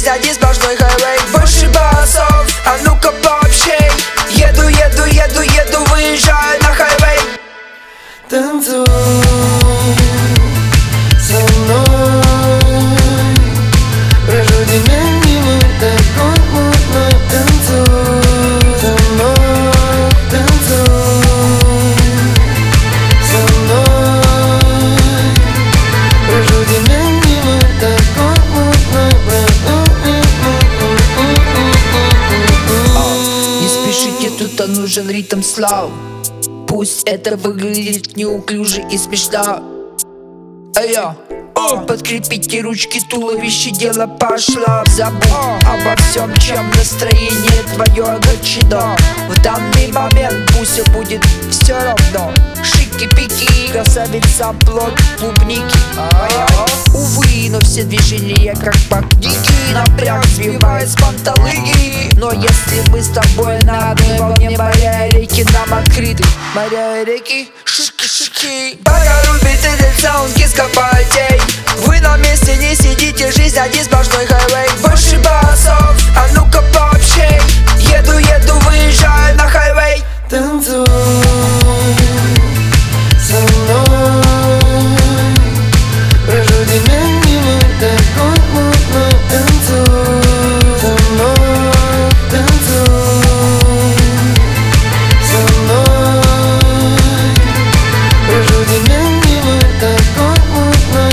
жизнь один сплошной хайвей. Больше басов, а ну-ка пообщей. Еду, еду, еду, еду, выезжаю на хайвей. Танцуй со мной, прожуди мимо такой мутной. Танцуй со мной, танцуй со мной, прожуди мимо такой мутной. Не спешите, тут нужен ритм слав. Пусть это выглядит неуклюже и смешно. Подкрепите ручки, туловище, дело пошло. Забудь обо всем, чем настроение твое огорчено. В данный момент пусть будет все равно. Шики-пики, красавица, плод клубники. Увы, но все движения как по книге. Напряг сбивает с панталыги. Но если мы с тобой на одной волне, моря и реки нам открыты. Моря и реки, шики-шики. Пока рубит этот саунд, киска полетей. Вы на месте не сидите, жизнь один сплошной хайвей. Больше басов, а ну-ка пообщей. Еду, еду, выезжаю на хайвей. Танцуй со мной, прожуди мимо такой мутной. Танцуй со мной, танцуй со мной, прожуди мимо такой мутной.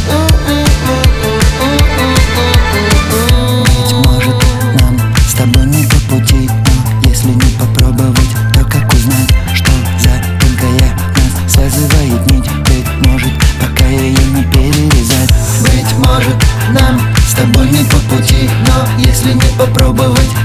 Быть может, нам с тобой не по пути, но если не попробовать, то как узнать, что за тонкая нас связывает нить? Быть может, пока ее не перерезать. Быть может, нам с тобой не по пути, но если не попробовать,